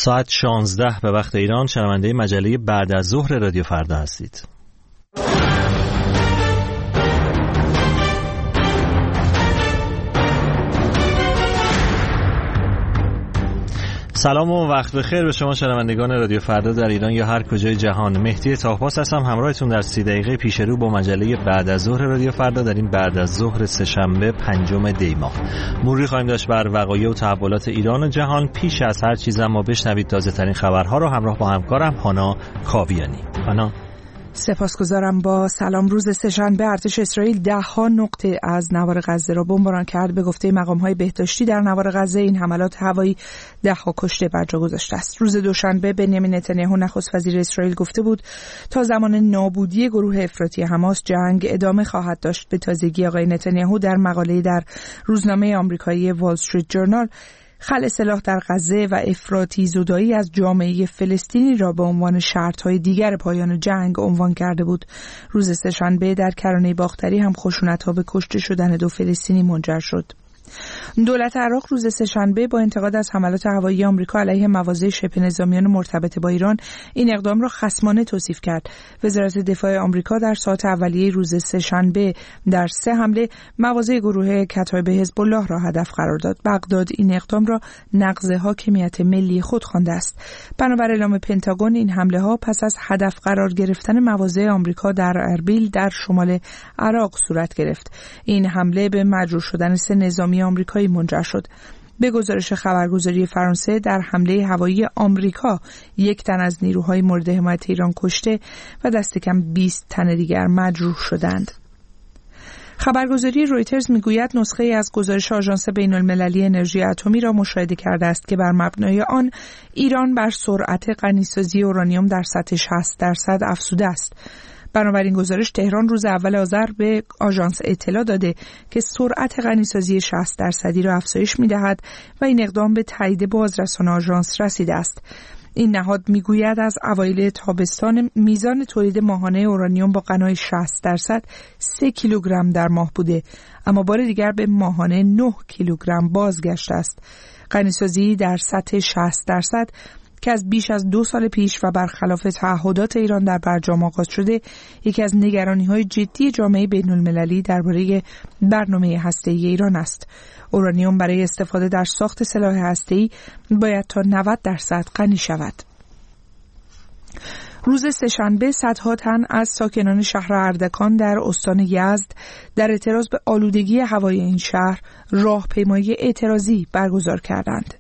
ساعت 16 به وقت ایران شنونده مجله بعد از ظهر رادیو فردا هستید. سلام و وقت بخیر به شما شنوندگان رادیو فردا در ایران یا هر کجای جهان. مهدی طاهپاس هستم همراهتون در 30 دقیقه پیش رو با مجله بعد از ظهر رادیو فردا در این بعد از ظهر سه‌شنبه 5 دی ماه. مروری خواهیم داشت بر وقایع و تحولات ایران و جهان. پیش از هر چیز اما بشنوید تازه ترین خبرها رو همراه با همکارم هانا کاویانی. هانا. سپاسگزارم. با سلام. روز سه‌شنبه ارتش اسرائیل 10 نقطه از نوار غزه را بمباران کرد. به گفته مقام‌های بهداشتی در نوار غزه این حملات هوایی 10 کشته بر جا گذاشته است. روز دوشنبه بنیامین نتانیاهو نخست وزیر اسرائیل گفته بود تا زمان نابودی گروه افراطی حماس جنگ ادامه خواهد داشت. به تازگی آقای نتانیاهو در مقاله‌ای در روزنامه آمریکایی وال استریت جورنال خلع سلاح در غزه و افراطی زدایی از جامعه فلسطینی را به عنوان شرط‌های دیگر پایان جنگ عنوان کرده بود. روز سه‌شنبه در کرانه باختری هم خشونت‌ها به کشته شدن 2 فلسطینی منجر شد. دولت عراق روز سه‌شنبه با انتقاد از حملات هوایی آمریکا علیه مواضع شبه نظامیان مرتبط با ایران این اقدام را خصمانه توصیف کرد. وزارت دفاع آمریکا در ساعات اولیه روز سه‌شنبه در 3 حمله مواضع گروه کتایب حزب الله را هدف قرار داد. بغداد این اقدام را نقض حاکمیت ملی خود خوانده است. بنابر اعلام پنتاگون این حمله ها پس از هدف قرار گرفتن مواضع آمریکا در اربیل در شمال عراق صورت گرفت. این حمله به مجروح شدن 3 نظامی آمریکایی منجر شد. به گزارش خبرگزاری فرانسه در حمله هوایی آمریکا 1 تن از نیروهای مورد حمایت ایران کشته و دست کم 20 تن دیگر مجروح شدند. خبرگزاری رویترز میگوید نسخه از گزارش آژانس بین‌المللی انرژی اتمی را مشاهده کرده است که بر مبنای آن ایران بر سرعت غنیسازی اورانیوم در سطح 60% افزوده است. بنابراین گزارش تهران روز اول آذر به آژانس اطلاع داده که سرعت غنیسازی 60% را افزایش می‌دهد و این اقدام به تایید بازرسان آژانس رسیده است. این نهاد میگوید از اوایل تابستان میزان تولید ماهانه اورانیوم با غنای 60% 3 کیلوگرم در ماه بوده، اما بار دیگر به ماهانه 9 کیلوگرم بازگشته است. غنیسازی در سطح 60% که از بیش از 2 سال پیش و برخلاف تعهدات ایران در برجام آغاز شده، یکی از نگرانی‌های جدی جامعه بین‌المللی درباره برنامه هسته‌ای ایران است. اورانیوم برای استفاده در ساخت سلاح هسته‌ای باید تا 90% غنی شود. روز سه‌شنبه صدها تن از ساکنان شهر اردکان در استان یزد در اعتراض به آلودگی هوای این شهر راهپیمایی اعتراضی برگزار کردند.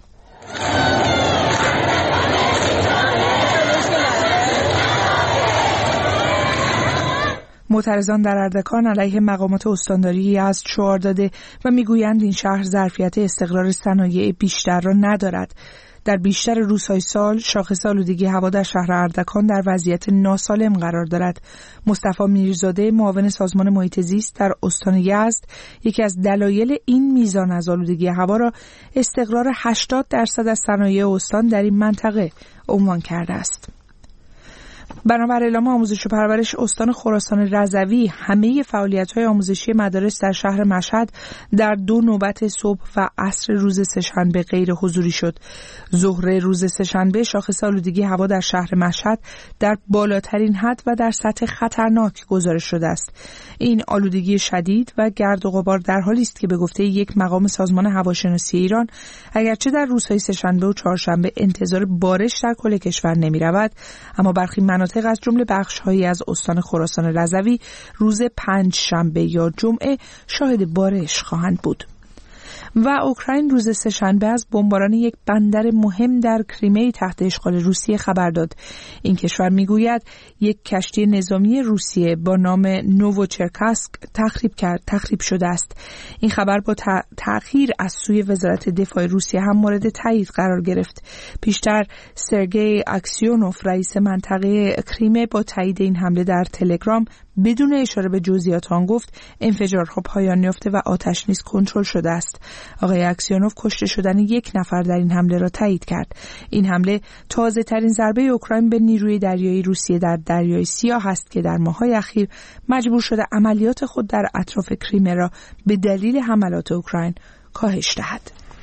معترضان در اردکان علیه مقامات استانداری یزد شعار داده و میگویند این شهر ظرفیت استقرار صنایع بیشتر را ندارد. در بیشتر روزهای سال شاخص آلودگی هوا در شهر اردکان در وضعیت ناسالم قرار دارد. مصطفی میرزاده معاون سازمان محیط زیست در استان یزد یکی از دلایل این میزان از آلودگی هوا را استقرار 80% از صنایع استان در این منطقه عنوان کرده است. بنابر اعلام آموزش و پرورش استان خراسان رضوی همه فعالیت‌های آموزشی مدارس در شهر مشهد در 2 نوبت صبح و عصر روز سه‌شنبه غیر حضوری شد. ظهر روز سه‌شنبه شاخص آلودگی هوا در شهر مشهد در بالاترین حد و در سطح خطرناک گزارش شده است. این آلودگی شدید و گرد و غبار در حالی است که به گفته یک مقام سازمان هواشناسی ایران اگرچه در روزهای سه‌شنبه و چهارشنبه انتظار بارش در کل کشور نمی‌رود، اما برخی مناطق از جمله بخش‌هایی از استان خراسان رضوی روز پنجشنبه یا جمعه شاهد بارش خواهند بود. و اوکراین روز سه‌شنبه از بمباران یک بندر مهم در کریمه تحت اشغال روسیه خبر داد. این کشور میگوید یک کشتی نظامی روسیه با نام نووچرکاسک تخریب شده است. این خبر با تأخیر از سوی وزارت دفاع روسیه هم مورد تایید قرار گرفت. پیشتر سرگئی اکسیونوف رئیس منطقه کریمه با تایید این حمله در تلگرام بدون اشاره به جزئیات آن گفت انفجارها پایان یافته و آتش‌نیز کنترل شده است. آقای اکسیونوف کشته شدن 1 نفر در این حمله را تایید کرد. این حمله تازه ترین ضربه اوکراین به نیروی دریایی روسیه در دریای سیاه است که در ماه‌های اخیر مجبور شده عملیات خود در اطراف کریمه را به دلیل حملات اوکراین کاهش دهد.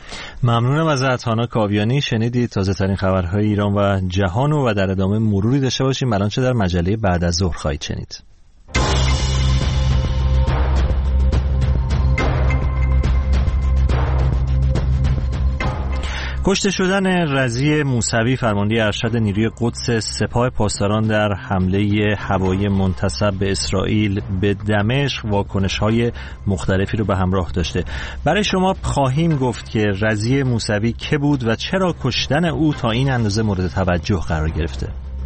ممنونم از هانا کاویانی. شنیدید تازه ترین خبرهای ایران و جهان و در ادامه مروری داشته باشیم الان چه در مجله بعد از ظهر خواهید شنید. کشته شدن رضی موسوی فرمانده ارشد نیروی قدس سپاه پاسداران در حمله هوایی منتسب به اسرائیل به دمشق واکنش‌های مختلفی رو به همراه داشته. برای شما خواهیم گفت که رضی موسوی که بود و چرا کشتن او تا این اندازه مورد توجه قرار گرفته.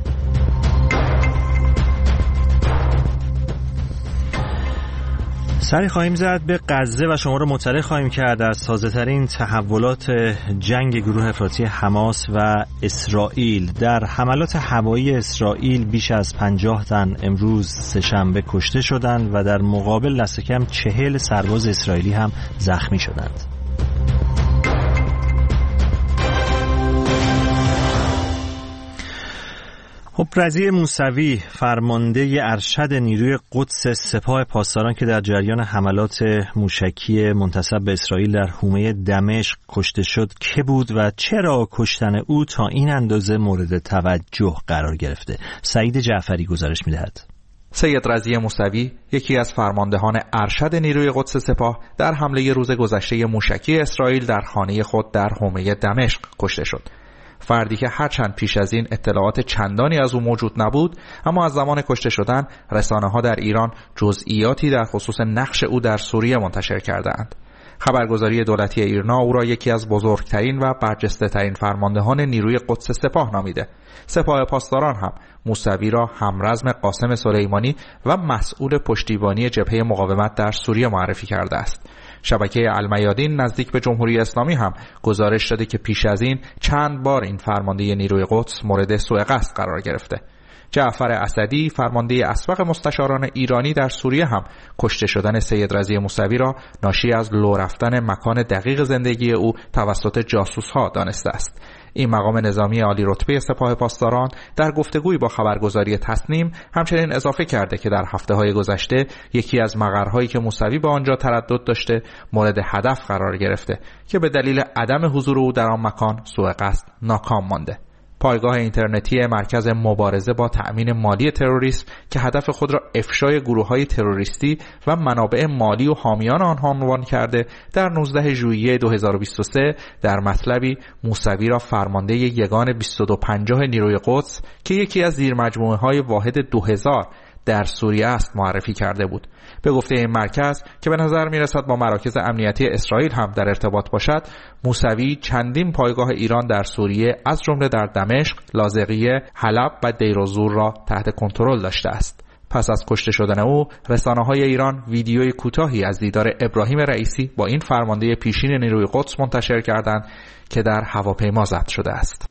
سری خواهیم زد به غزه و شما رو مطلع خواهیم کرد از تازه‌ترین تحولات جنگ گروه افراطی حماس و اسرائیل. در حملات هوایی اسرائیل بیش از 50 تن امروز سه‌شنبه کشته شدند و در مقابل دست کم 40 سرباز اسرائیلی هم زخمی شدند. رضی موسوی فرمانده ارشد نیروی قدس سپاه پاسداران که در جریان حملات موشکی منتسب به اسرائیل در حومه دمشق کشته شد که بود و چرا کشتن او تا این اندازه مورد توجه قرار گرفته؟ سعید جعفری گزارش می‌دهد. سید رضی موسوی یکی از فرماندهان ارشد نیروی قدس سپاه در حمله روز گذشته موشکی اسرائیل در خانه خود در حومه دمشق کشته شد. فردی که هرچند پیش از این اطلاعات چندانی از او موجود نبود، اما از زمان کشته شدن رسانه‌ها در ایران جزئیاتی در خصوص نقش او در سوریه منتشر کردند. خبرگزاری دولتی ایرنا او را یکی از بزرگترین و برجسته‌ترین فرماندهان نیروی قدس سپاه نامیده. سپاه پاسداران هم موسوی را همرزم قاسم سلیمانی و مسئول پشتیبانی جبهه مقاومت در سوریه معرفی کرده است. شبکه المیادین نزدیک به جمهوری اسلامی هم گزارش داده که پیش از این چند بار این فرمانده نیروی قدس مورد سوء قصد قرار گرفته. جعفر اسدی فرمانده اسبق مستشاران ایرانی در سوریه هم کشته شدن سید رضی موسوی را ناشی از لو رفتن مکان دقیق زندگی او توسط جاسوس‌ها دانسته است. این مقام نظامی عالی رتبه سپاه پاسداران در گفتگویی با خبرگزاری تصنیم همچنین اضافه کرده که در هفته‌های گذشته یکی از مقرهایی که موسوی به آنجا تردد داشته مورد هدف قرار گرفته که به دلیل عدم حضور او در آن مکان سوء قصد ناکام مانده. پایگاه اینترنتی مرکز مبارزه با تأمین مالی تروریسم که هدف خود را افشای گروه‌های تروریستی و منابع مالی و حامیان آنها عنوان کرده، در 19 ژوئیه 2023 در مطلبی موسوی را فرمانده یگان 2250 نیروی قدس که یکی از زیرمجموعه‌های واحد 2000 در سوریه است معرفی کرده بود. به گفته این مرکز که به نظر میرسد با مراکز امنیتی اسرائیل هم در ارتباط باشد، موسوی چندین پایگاه ایران در سوریه از جمله در دمشق، لاذقیه، حلب و دیرالزور را تحت کنترل داشته است. پس از کشته شدن او، رسانه‌های ایران ویدیوی کوتاهی از دیدار ابراهیم رئیسی با این فرمانده پیشین نیروی قدس منتشر کردند که در هواپیما ضبط شده است.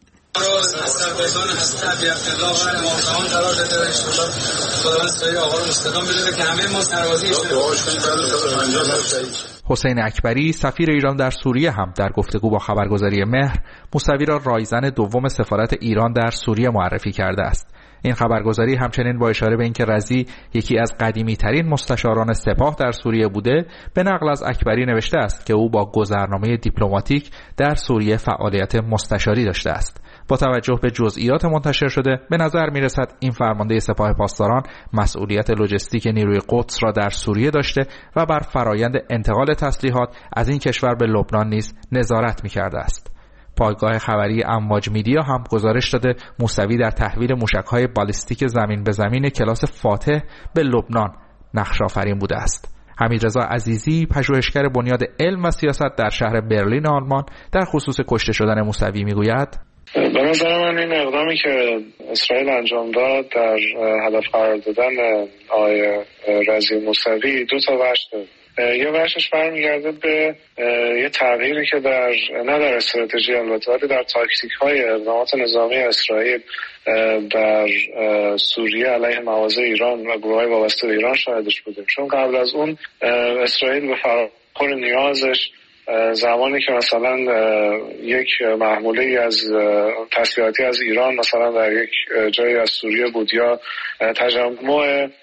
حسین اکبری سفیر ایران در سوریه هم در گفتگو با خبرگزاری مهر موسوی را رایزن دوم سفارت ایران در سوریه معرفی کرده است. این خبرگزاری همچنین با اشاره به اینکه رضی یکی از قدیمی ترین مستشاران سپاه در سوریه بوده، به نقل از اکبری نوشته است که او با گذرنامه دیپلماتیک در سوریه فعالیت مستشاری داشته است. با توجه به جزئیات منتشر شده به نظر می رسد این فرمانده سپاه پاسداران مسئولیت لوجستیک نیروی قدس را در سوریه داشته و بر فرایند انتقال تسلیحات از این کشور به لبنان نیز نظارت می کرده است. پایگاه خبری امواج میدیا هم گزارش داده موسوی در تحویل موشک‌های بالیستیک زمین به زمین کلاس فاتح به لبنان نقش آفرین بوده است. حمیدرضا عزیزی پژوهشگر بنیاد علم و سیاست در شهر برلین آلمان در خصوص کشته شدن موسوی میگوید: به نظر من این اقدامی که اسرائیل انجام داد در هدف قرار دادن آقای رضی موسوی دو تا وجه داره. یه بخشش برمیگرده به یه تغییری که نه در استراتژی البته ولی در تاکتیک‌های اقدامات نظامی اسرائیل در سوریه علیه مواضع ایران و گروه‌های وابسته به ایران شاهدش بودیم. چون قبل از اون اسرائیل به فراخور نیازش زمانی که مثلا یک محموله از تسلیحاتی از ایران مثلا در یک جایی از سوریه بود یا تجمع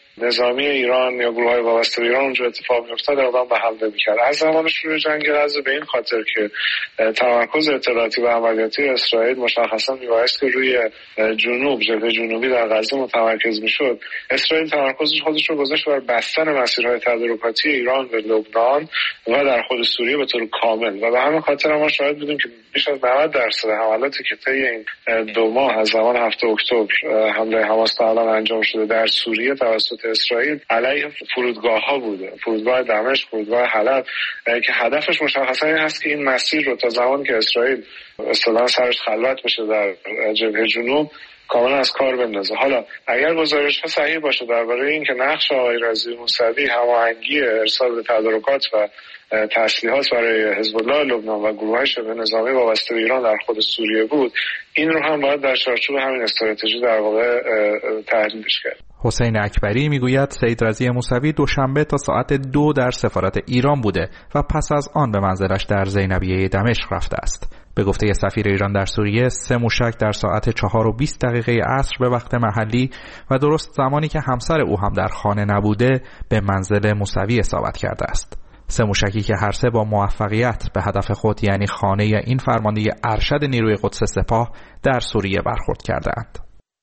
نظامی ایران یا گروه‌های وابسته به ایران اونجا اتفاق می‌افتاد اقدام به حمله می‌کرد. از زمان شروع جنگ غزه به این خاطر که تمرکز اطلاعاتی و عملیاتی اسرائیل مشخصا می‌بایست که روی جنوب، جبهه جنوبی در غزه متمرکز می‌شد. اسرائیل تمرکزش خودش رو گذاشت بر بستن مسیرهای تدارکاتی ایران به لبنان و در خود سوریه به طور کامل و به همین خاطر ما شاهد بودیم که بیش از 90% حملاتی که طی این 2 ماه از زمان 7 اکتبر حمله حماس تا الان انجام شده در سوریه توسط اسرائیل علیه فرودگاه‌ها بوده، فرودگاه دمشق، فرودگاه حلب، که هدفش مشخصا این هست که این مسیر رو تا زمانی که اسرائیل اصطلاحاً سرش خلوت بشه در جبهه جنوب کاملا از کار بندازه. حالا اگر گزارش‌ها صحیح باشه درباره اینکه نقش آقای رضی موسوی هماهنگی ارسال به تدارکات و تسلیحات برای حزب الله لبنان و گروه‌های شبه نظامی وابسته به ایران در خود سوریه بود، این رو هم باید در چارچوب همین استراتژی در واقع تحلیلش کرد. حسین اکبری میگوید سید رضی موسوی دوشنبه تا ساعت 2 در سفارت ایران بوده و پس از آن به منزلش در زینبیه دمشق رفته است. به گفته سفیر ایران در سوریه 3 موشک در ساعت 4:20 عصر به وقت محلی و درست زمانی که همسر او هم در خانه نبوده به منزل موسوی اصابت کرده است. 3 موشکی که هر سه با موفقیت به هدف خود یعنی خانه این فرمانده ارشد نیروی قدس سپاه در سوریه برخورد کردند.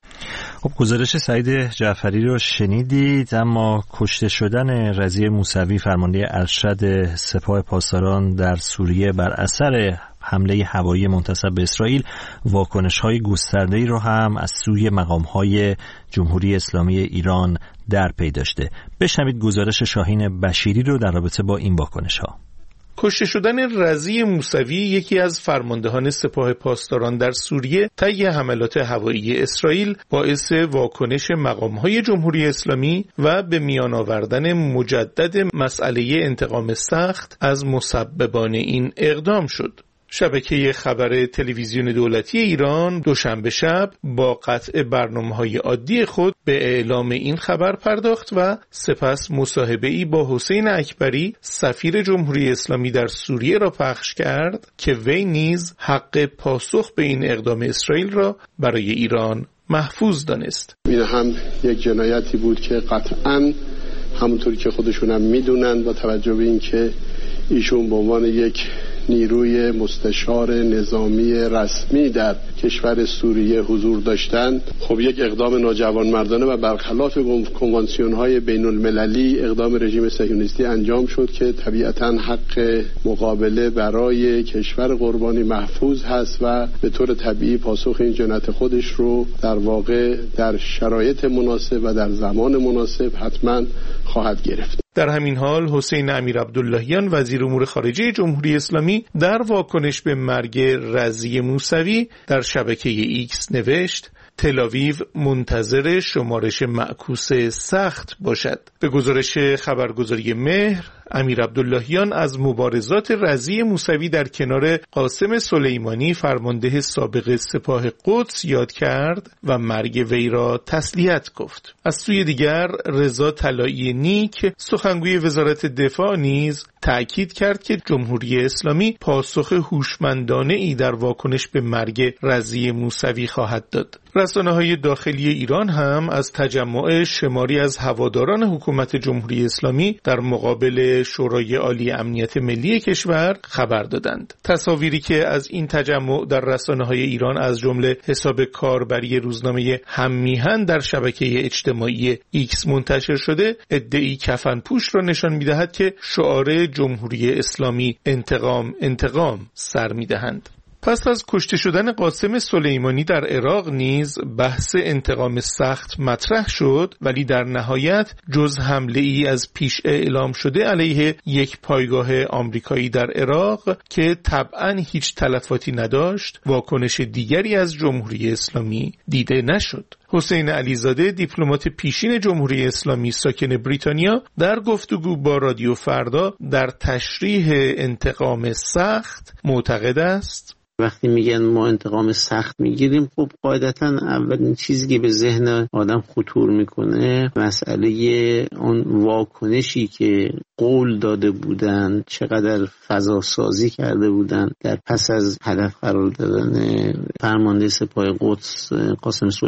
خب گزارش سعید جعفری رو شنیدید، اما کشته شدن رضی موسوی فرمانده ارشد سپاه پاسداران در سوریه بر اثر حمله هوایی منتسب به اسرائیل واکنش‌های گسترده‌ای رو هم از سوی مقام‌های جمهوری اسلامی ایران در پی داشته. بشنوید گزارش شاهین بشیری رو در رابطه با این واکنش‌ها. کشته شدن رضی موسوی یکی از فرماندهان سپاه پاسداران در سوریه طی حملات هوایی اسرائیل باعث واکنش مقام‌های جمهوری اسلامی و به میان آوردن مجدد مسئله انتقام سخت از مسببان این اقدام شد. شبکه خبر تلویزیون دولتی ایران دوشنبه شب با قطع برنامه‌های عادی خود به اعلام این خبر پرداخت و سپس مصاحبه‌ای با حسین اکبری سفیر جمهوری اسلامی در سوریه را پخش کرد که وی نیز حق پاسخ به این اقدام اسرائیل را برای ایران محفوظ دانست. این هم یک جنایتی بود که قطعاً همونطوری که خودشون هم میدونن با توجه به اینکه ایشون به عنوان یک نیروی مستشار نظامی رسمی در کشور سوریه حضور داشتند، خب یک اقدام ناجوانمردانه و برخلاف کنوانسیون‌های بین‌المللی اقدام رژیم صهیونیستی انجام شد که طبیعتاً حق مقابله برای کشور قربانی محفوظ هست و به طور طبیعی پاسخ این جنایت خودش رو در واقع در شرایط مناسب و در زمان مناسب حتماً خواهد گرفت. در همین حال حسین امیرعبداللهیان وزیر امور خارجه جمهوری اسلامی در واکنش به مرگ رضی موسوی در شبکه ایکس نوشت تل‌آویو منتظر شمارش معکوس سخت باشد. به گزارش خبرگزاری مهر، امیرعبداللهیان از مبارزات رضی موسوی در کنار قاسم سلیمانی فرمانده سابق سپاه قدس یاد کرد و مرگ وی را تسلیت گفت. از سوی دیگر رضا طلایی نیک سخنگوی وزارت دفاع نیز تأکید کرد که جمهوری اسلامی پاسخ هوشمندانه‌ای در واکنش به مرگ رضی موسوی خواهد داد. رسانه‌های داخلی ایران هم از تجمع شماری از هواداران حکومت جمهوری اسلامی در مقابل شورای عالی امنیت ملی کشور خبر دادند. تصاویری که از این تجمع در رسانه‌های ایران از جمله حساب کاربری روزنامه هم‌میهن در شبکه اجتماعی ایکس منتشر شده، ادعی کفنپوش را نشان می‌دهد که شعار جمهوری اسلامی انتقام انتقام سر می‌دهند. پس از کشته شدن قاسم سلیمانی در عراق نیز بحث انتقام سخت مطرح شد، ولی در نهایت جز حمله ای از پیش اعلام شده علیه یک پایگاه آمریکایی در عراق که طبعاً هیچ تلفاتی نداشت، واکنش دیگری از جمهوری اسلامی دیده نشد. حسین علیزاده دیپلمات پیشین جمهوری اسلامی ساکن بریتانیا در گفتگو با رادیو فردا در تشریح انتقام سخت معتقد است وقتی میگن ما انتقام سخت میگیریم، خب قاعدتا اولین چیزی که به ذهن آدم خطور میکنه مسئله اون واکنشی که قول داده بودن، چقدر فضا سازی کرده بودن در پس از هدف قرار دادن فرمانده سپاه قدس قاسم سلیمانی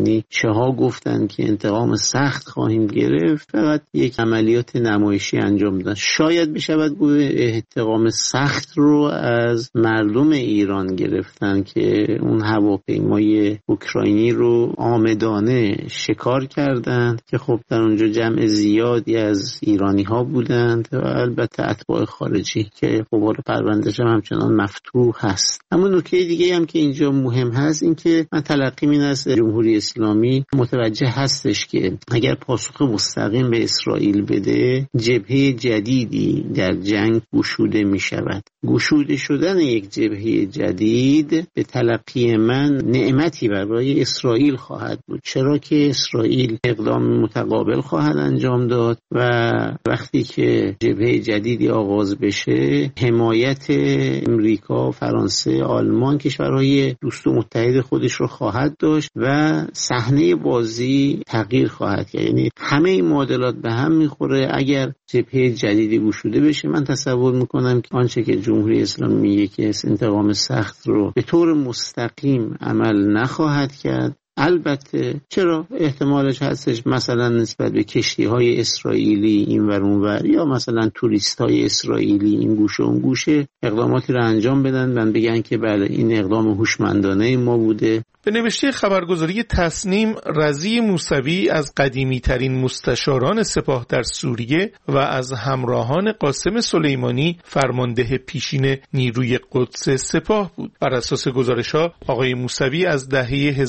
یعنی چه‌ها گفتن که انتقام سخت خواهیم گرفت، فقط یک عملیات نمایشی انجام دادن. شاید بشود گفت انتقام سخت رو از مردم ایران گرفتن که اون هواپیمای اوکراینی رو آمدانه شکار کردند که خب در اونجا جمع زیادی از ایرانی ها بودند و البته اتباع خارجی که قبار پرونده‌اش همچنان مفتوح هست. اما نکته دیگه هم که اینجا مهم هست این که من تلقیم این از جمهوری اسلامی متوجه هستش که اگر پاسخ مستقیم به اسرائیل بده جبهه جدیدی در جنگ گشوده می شود. گشوده شدن یک جبهه جدید به تلقی من نعمتی برای اسرائیل خواهد بود، چرا که اسرائیل اقدام متقابل خواهد انجام داد و وقتی که جبهه جدیدی آغاز بشه حمایت امریکا، فرانسه، آلمان کشورهای دوست و متحد خودش رو خواهد داشت و صحنه بازی تغییر خواهد کرد. یعنی همه این معادلات به هم میخوره. اگر جبهه جدیدی گشوده بشه من تصور میکنم که آنچه که جمهوری اسلامی میگه که انتقام سخت رو به طور مستقیم عمل نخواهد کرد. البته چرا احتمالش هستش مثلا نسبت به کشتی‌های اسرائیلی این ور اون ور یا مثلا توریست‌های اسرائیلی این گوشه اون گوشه اقداماتی رو انجام بدن و بگن که بله این اقدام هوشمندانه ما بوده. به نوشته خبرگزاری تسنیم، رضی موسوی از قدیمی ترین مستشاران سپاه در سوریه و از همراهان قاسم سلیمانی فرمانده پیشین نیروی قدس سپاه بود. بر اساس گزارش‌ها آقای موسوی از دهه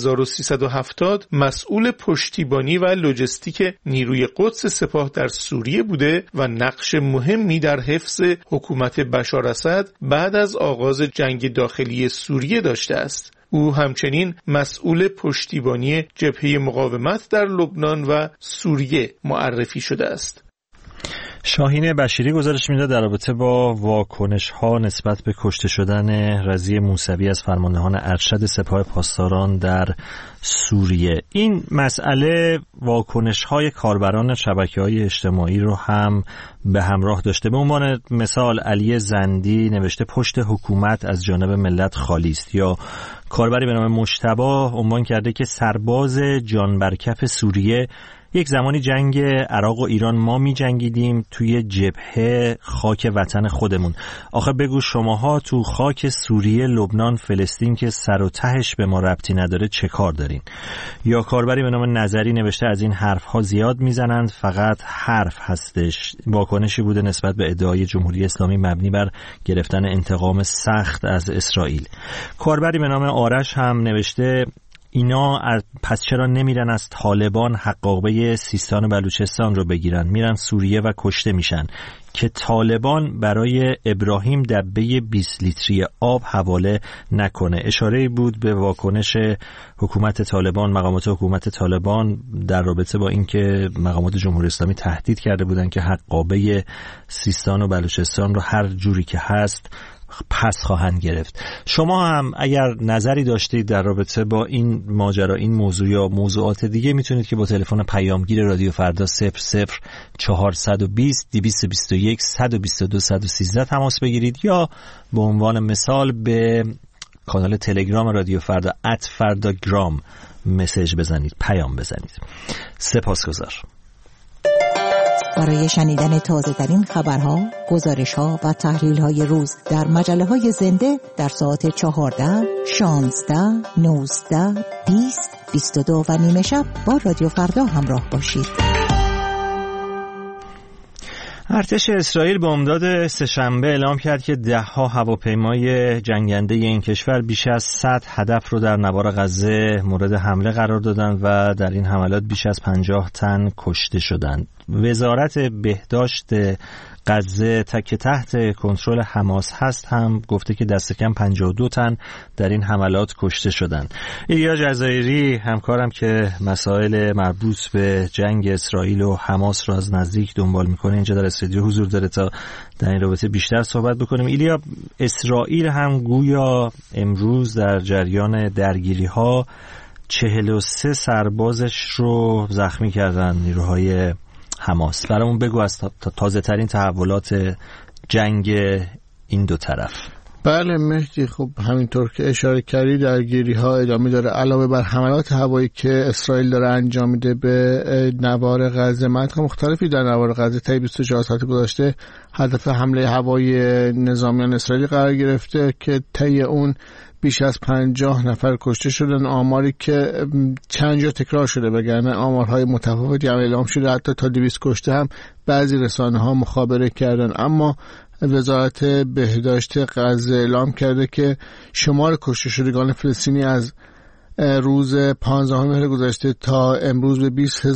1370 مسئول پشتیبانی و لوجستیک نیروی قدس سپاه در سوریه بوده و نقش مهمی در حفظ حکومت بشار اسد بعد از آغاز جنگ داخلی سوریه داشته است. او همچنین مسئول پشتیبانی جبهه مقاومت در لبنان و سوریه معرفی شده است. شاهین بشیری گزارش میده در رابطه با واکنش‌ها نسبت به کشته شدن رضی موسوی از فرماندهان ارشد سپاه پاسداران در سوریه. این مسئله واکنش‌های کاربران شبکه‌های اجتماعی رو هم به همراه داشته. به عنوان مثال علی زندی نوشته پشت حکومت از جانب ملت خالی است، یا کاربری به نام مجتبی عنوان کرده که سرباز جان بر کف سوریه، یک زمانی جنگ عراق و ایران ما می جنگیدیم توی جبهه خاک وطن خودمون. آخه بگو شماها تو خاک سوریه، لبنان، فلسطین که سر و تهش به ما ربطی نداره چه کار دارین؟ یا کاربری به نام نظری نوشته از این حرفها زیاد میزنند، فقط حرف هستش. واکنشی بوده نسبت به ادعای جمهوری اسلامی مبنی بر گرفتن انتقام سخت از اسرائیل. کاربری به نام آرش هم نوشته اینا پس چرا نمیرن از طالبان حقابه سیستان و بلوچستان رو بگیرن، میرن سوریه و کشته میشن که طالبان برای ابراهیم دبه 20 لیتری آب حواله نکنه. اشاره بود به واکنش حکومت طالبان، مقامات حکومت طالبان در رابطه با اینکه مقامات جمهوری اسلامی تهدید کرده بودن که حقابه سیستان و بلوچستان رو هر جوری که هست پس خواهند گرفت. شما هم اگر نظری داشتید در رابطه با این ماجرا، این موضوع یا موضوعات دیگه، میتونید که با تلفن پیامگیر رادیو فردا 00420 221 122 113 تماس بگیرید یا به عنوان مثال به کانال تلگرام رادیو فردا @فرداگرام مسیج بزنید، پیام بزنید. سپاسگزار. برای شنیدن تازه‌ترین خبرها، گزارش‌ها و تحلیل‌های روز در مجله‌های زنده در ساعت 14، 16، 19، 20، 22 و نیمه شب با رادیو فردا همراه باشید. ارتش اسرائیل به امداد سه‌شنبه اعلام کرد که 10 هواپیمای جنگنده این کشور بیش از 100 هدف رو در نوار غزه مورد حمله قرار دادند و در این حملات بیش از 50 تن کشته شدند. وزارت بهداشت غزه که تحت کنترل حماس هست هم گفته که دست کم 52 تن در این حملات کشته شدند. ایلیا جزایری همکارم که مسائل مربوط به جنگ اسرائیل و حماس را از نزدیک دنبال میکنه اینجا در استودیو حضور داره تا در این رابطه بیشتر صحبت بکنیم. ایلیا، اسرائیل هم گویا امروز در جریان درگیری ها 43 سربازش رو زخمی کردن نیروهای حماس. برامون بگو از تازه ترین تحولات جنگ این دو طرف. بله مهدی، خب همینطور که اشاره کردی درگیری ها ادامه داره. علاوه بر حملات هوایی که اسرائیل داره انجام میده به نوار غزه، مناطق مختلفی در نوار غزه طی 24 ساعت گذشته هدف حمله هوایی نظامیان اسرائیلی قرار گرفته که طی اون بیش از 50 نفر کشته شدن، آماری که چند جا تکرار شده، وگرنه آمارهای متفاوتی هم اعلام شده، حتی تا 200 کشته هم بعضی رسانه‌ها مخابره کردن. اما وزارت بهداشت غزه اعلام کرده که شمار کشته شدگان فلسطینی از روز 15 مهر گذشته تا امروز به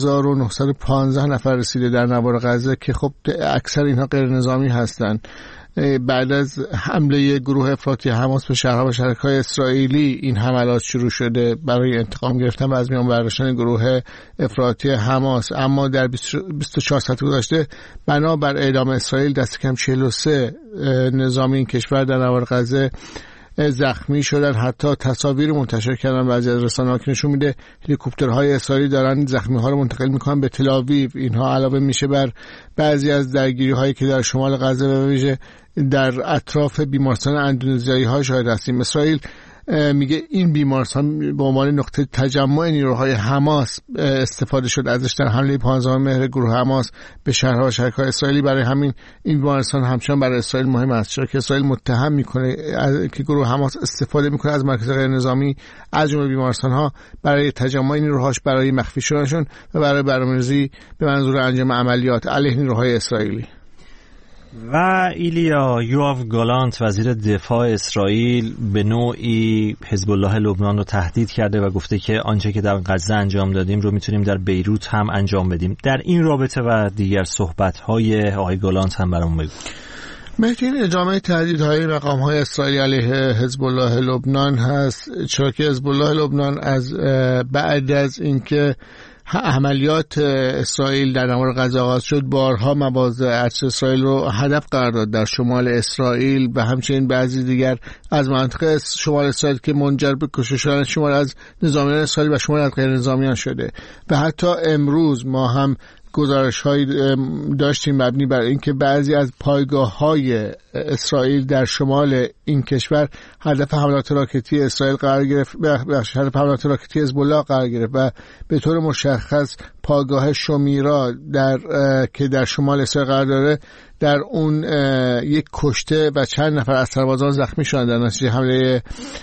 20915 نفر رسیده در نوار غزه که خب اکثر اینها غیر نظامی هستند. بعد از حمله گروه افراطی حماس به شهرها و شهرک‌های اسرائیلی این حملات شروع شده برای انتقام گرفتن و از میان برداشتن گروه افراطی حماس. اما در 24 ساعت گذشته بنابر اعلام اسرائیل دست کم 43 نظامی این کشور در نوار غزه زخمی شدن. حتی تصاویر منتشر کردن بعضی از رسانه‌ها که نشون میده هلیکوپترهای اسرائیلی دارن زخمی‌ها رو منتقل میکنن به تل‌آویو. اینها علاوه میشه بر بعضی از درگیری‌هایی که در شمال غزه به ویژه در اطراف بیمارستان اندونزیایی‌ها شاهد هستیم. اسرائیل میگه این بیمارستان به عنوان نقطه تجمع نیروهای حماس استفاده شد ازش در حمله 15 مهر گروه حماس به شهرها و شهرک‌های اسرائیلی. برای همین این بیمارستان همچنان برای اسرائیل مهم است، چرا که اسرائیل متهم میکنه که گروه حماس استفاده میکنه از مرکز غیر نظامی از جمله بیمارستان‌ها برای تجمع نیروهاش، برای مخفی شدنشون و برای برنامه‌ریزی به منظور انجام عملیات علیه نیروهای اسرائیلی. و ایلیا یوآف گالانت وزیر دفاع اسرائیل به نوعی حزب الله لبنان رو تهدید کرده و گفته که آنچه که در غزه انجام دادیم رو میتونیم در بیروت هم انجام بدیم. در این رابطه و دیگر صحبت‌های آقای گالانت هم برامون بگو. مهدی، این ادامه تهدیدهای مقام‌های اسرائیلی علیه حزب الله لبنان هست، چرا که حزب الله لبنان از بعد از اینکه عملیات اسرائیل در نوار غزه آغاز شد بارها مواضع ارتش اسرائیل رو هدف قرار داد در شمال اسرائیل و همچنین بعضی دیگر از منطقه شمال اسرائیل که منجر به کشته شدن شمار از نظامیان اسرائیل و شمار از غیر نظامیان شده. و حتی امروز ما هم گزارش‌هایی داشتیم مبنی بر اینکه بعضی از پایگاه‌های اسرائیل در شمال این کشور هدف حملات راکتی اسرائیل قرار گرفت، هدف حملات راکتی حزب الله قرار گرفت و به طور مشخص پایگاه شومیرا که در شمال اسرائیل قرار داره در اون یک کشته و چند نفر از سربازان زخمی شدند در نتیجه حمله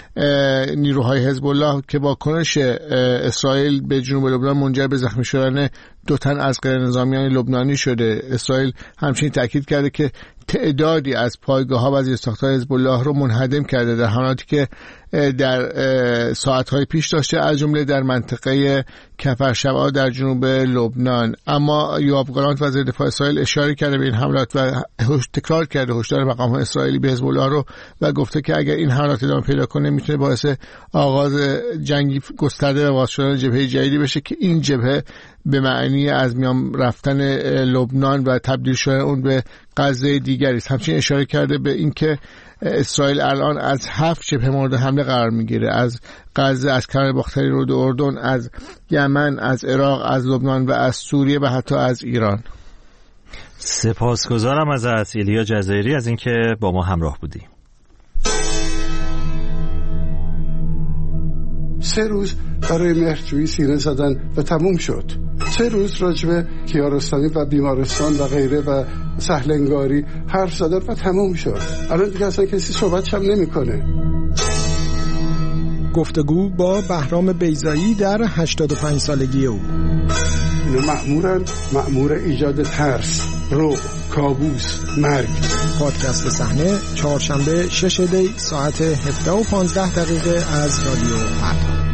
نیروهای حزب الله که واکنش اسرائیل به جنوب لبنان منجر به زخمی شدن 2 تن از غیر نظامیان لبنانی شده. اسرائیل همچنین تاکید کرده که تعدادی از پایگاه‌ها و زیرساخت‌های حزب الله رو منهدم کرده در حملاتی که در ساعت‌های پیش داشته، از جمله در منطقه کفرشبعا در جنوب لبنان. اما یوآف گالانت وزیر دفاع اسرائیل اشاره کرده به این حملات و تکرار کرده هشدار مقام‌های اسرائیلی به حزب الله رو و گفته که اگر این حملات ادامه پیدا کنه میتونه باعث آغاز جنگی گسترده و باز شدن جبهه جدیدی بشه که این جبهه به معنی از میان رفتن لبنان و تبدیل شدن اون به غزه دیگری است. همچنین اشاره کرده به اینکه اسرائیل الان از 7 جبهه مورد حمله قرار میگیره، از غزه، از کنار باختری رود اردن، از یمن، از عراق، از لبنان و از سوریه و حتی از ایران. سپاسگزارم ازت ایلیا جزایری از اینکه با ما همراه بودی. 3 روز برای مهرجویی سینه زدن و تموم شد. 3 روز راجب کیارستانی و بیمارستان و غیره و سهلنگاری حرف زدن و تموم شد. الان دیگه اصلا کسی صحبتش هم نمی‌کنه. گفتگو با بهرام بیضایی در 85 سالگی او. اینا مأمور ایجاد ترس، رعب، کابوس، مرگ. پادکست صحنه چهارشنبه 6 دی ساعت 17:15 از رادیو فردا.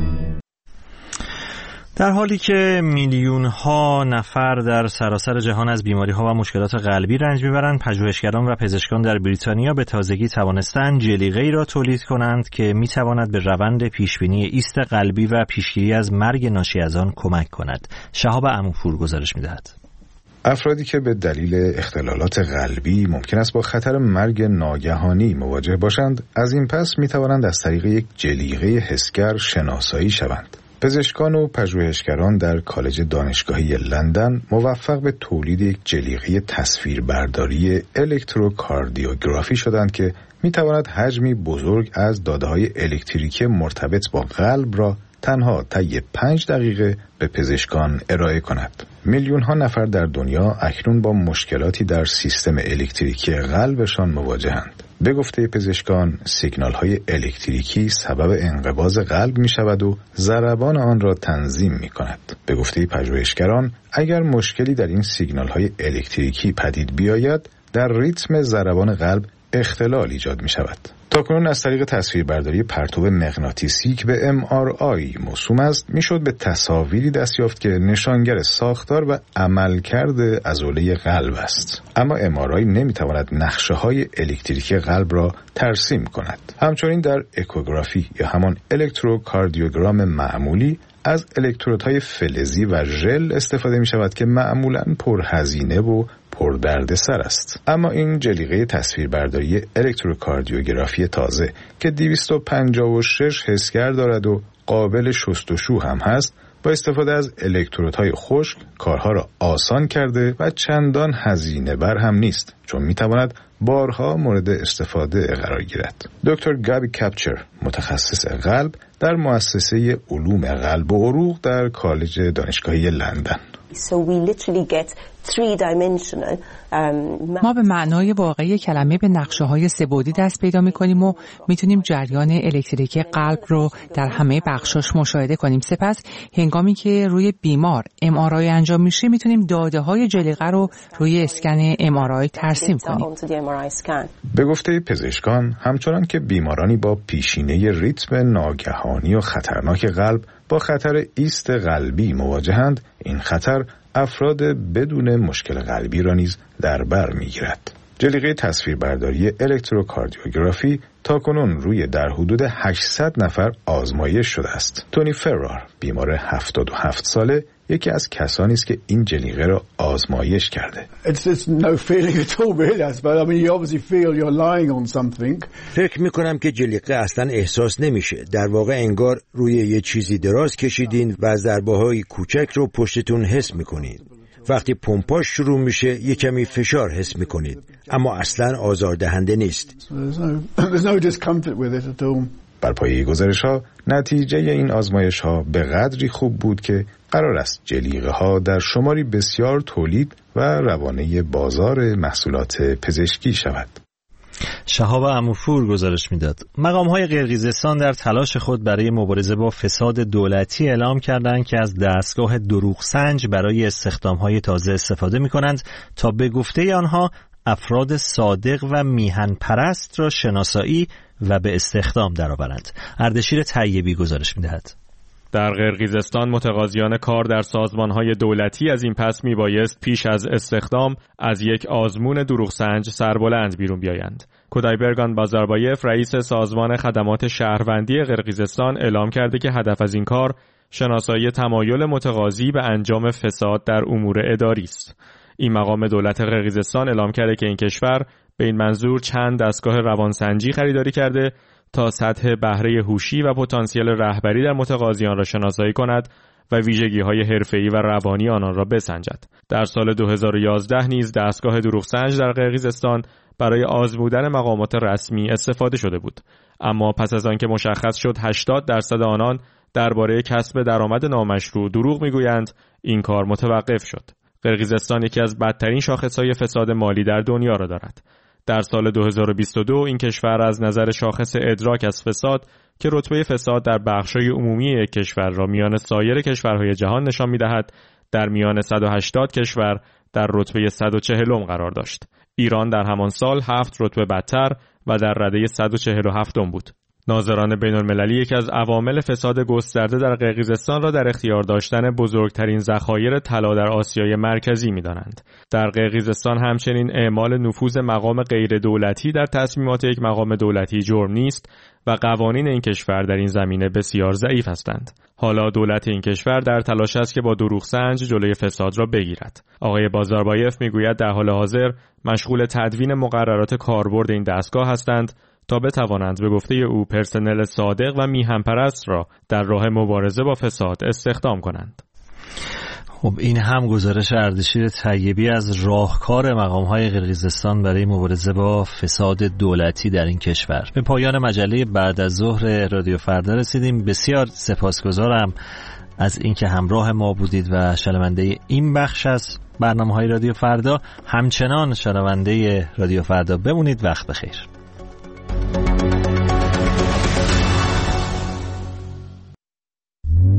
در حالی که میلیون ها نفر در سراسر جهان از بیماری ها و مشکلات قلبی رنج میبرند، پژوهشگران و پزشکان در بریتانیا به تازگی توانستند جلیقه‌ای را تولید کنند که میتواند به روند پیشبینی ایست قلبی و پیشگیری از مرگ ناشی از آن کمک کند. شهاب عموپور گزارش میدهد. افرادی که به دلیل اختلالات قلبی ممکن است با خطر مرگ ناگهانی مواجه باشند، از این پس میتوانند از طریق یک جلیقه حسگر شناسایی شوند. پزشکان و پژوهشگران در کالج دانشگاهی لندن موفق به تولید یک جلیقه تصویربرداری الکتروکاردیوگرافی شدند که میتواند حجمی بزرگ از داده‌های الکتریکی مرتبط با قلب را تنها طی 5 دقیقه به پزشکان ارائه کند. میلیون‌ها نفر در دنیا اکنون با مشکلاتی در سیستم الکتریکی قلبشان مواجهند. به گفته پزشکان، سیگنال‌های الکتریکی سبب انقباض قلب می‌شود و ضربان آن را تنظیم می‌کند. به گفته پژوهشگران، اگر مشکلی در این سیگنال‌های الکتریکی پدید بیاید، در ریتم ضربان قلب اختلال ایجاد می‌شود. تاکنون از طریق تصویربرداری پرتو مغناطیسی که به MRI موسوم است، میشد به تصاویری دست یافت که نشانگر ساختار و عملکرد عضله قلب است. اما MRI نمیتواند نقشه‌های الکتریکی قلب را ترسیم کند. همچنین در اکوگرافی یا همان الکتروکاردیوگرام معمولی از الکترودهای فلزی و ژل استفاده می شود که معمولاً پرهزینه و پردردسر است. اما این جلیقه تصویربرداری الکتروکاردیوگرافی تازه که 256 حسگر دارد و قابل شستشو هم هست، با استفاده از الکترودهای خشک کارها را آسان کرده و چندان هزینه بر هم نیست، چون می تواند بارها مورد استفاده قرار گیرد. دکتر گابی کپچر، متخصص قلب در مؤسسه علوم قلب و عروق در کالج دانشگاهی لندن. ما به معنای واقعی کلمه به نقشه‌های سه‌بعدی دست پیدا می‌کنیم و می‌تونیم جریان الکتریکی قلب رو در همه بخشاش مشاهده کنیم. سپس هنگامی که روی بیمار MRI انجام میشه، می‌تونیم داده‌های جلیقه رو روی اسکن MRI ترسیم کنیم. به گفته پزشکان، همچنان که بیمارانی با پیشینه ریتم ناگهانی و خطرناک قلب با خطر ایست قلبی مواجهند، این خطر افراد بدون مشکل قلبی را نیز در بر می‌گیرد. جلیقه تصویربرداری الکتروکاردیوگرافی تاکنون روی در حدود 800 نفر آزمایش شده است. تونی فرار، بیمار 77 ساله، یکی از کسانی است که این جلیقه را آزمایش کرده. فکر می‌کنم که جلیقه اصلا احساس نمیشه. در واقع انگار روی یه چیزی دراز کشیدین و ضربه‌های کوچک رو پشتتون حس می‌کنید. وقتی پمپاژ شروع میشه یه کمی فشار حس می‌کنید، اما اصلا آزاردهنده نیست. بر پایه گزارش‌ها، نتیجه این آزمایش‌ها به قدری خوب بود که قرار است جلیقه‌ها در شماری بسیار تولید و روانه بازار محصولات پزشکی شود. شهاب امورپور گزارش میداد. مقام‌های قرقیزستان در تلاش خود برای مبارزه با فساد دولتی اعلام کردند که از دستگاه دروغسنج برای استخدام‌های تازه استفاده می‌کنند تا به گفته آنها افراد صادق و میهن پرست را شناسایی و به استخدام درآورند. اردشیر طیبی گزارش می‌دهد. در قرقیزستان متقاضیان کار در سازمان‌های دولتی از این پس میبایست پیش از استخدام از یک آزمون دروغسنج سربلند بیرون بیایند. کودایبرگان بازاربایف، رئیس سازمان خدمات شهروندی قرقیزستان، اعلام کرده که هدف از این کار شناسایی تمایل متقاضی به انجام فساد در امور اداری است. این مقام دولت قرقیزستان اعلام کرده که این کشور به این منظور چند دستگاه روانسنجی خریداری کرده تا سطح بهره هوشی و پتانسیل رهبری در متقاضیان را شناسایی کند و ویژگی‌های حرفه‌ای و روانی آنان را بسنجد. در سال 2011 نیز دستگاه دروغسنج در قرقیزستان برای آزمودن مقامات رسمی استفاده شده بود، اما پس از آنکه مشخص شد 80% آنان درباره کسب درآمد نامشروع دروغ میگویند، این کار متوقف شد. قرقیزستان یکی از بدترین شاخص‌های فساد مالی در دنیا را دارد. در سال 2022 این کشور از نظر شاخص ادراک از فساد که رتبه فساد در بخش‌های عمومی کشور را میان سایر کشورهای جهان نشان می‌دهد، در میان 180 کشور در رتبه 140 قرار داشت. ایران در همان سال 7 رتبه بدتر و در رده 147 بود. ناظران بین‌المللی یکی از عوامل فساد گسترده در قرقیزستان را در اختیار داشتن بزرگترین ذخایر طلا در آسیای مرکزی می‌دانند. در قرقیزستان همچنین اعمال نفوذ مقام غیر دولتی در تصمیمات یک مقام دولتی جرم نیست و قوانین این کشور در این زمینه بسیار ضعیف هستند. حالا دولت این کشور در تلاش است که با دروغسنج جلوی فساد را بگیرد. آقای بازاربایف میگوید در حال حاضر مشغول تدوین مقررات کاربرد این دستگاه هستند تا بتوانند به گفته او پرسنل صادق و میهن پرست را در راه مبارزه با فساد استخدام کنند. خب این هم گزارش اردشیر طیبی از راهکار مقام‌های قرقیزستان برای مبارزه با فساد دولتی در این کشور. به پایان مجله بعد از ظهر رادیو فردا رسیدیم. بسیار سپاسگزارم از اینکه همراه ما بودید و شنونده این بخش از برنامه‌های رادیو فردا. همچنان شنونده رادیو فردا بمونید. وقت بخیر.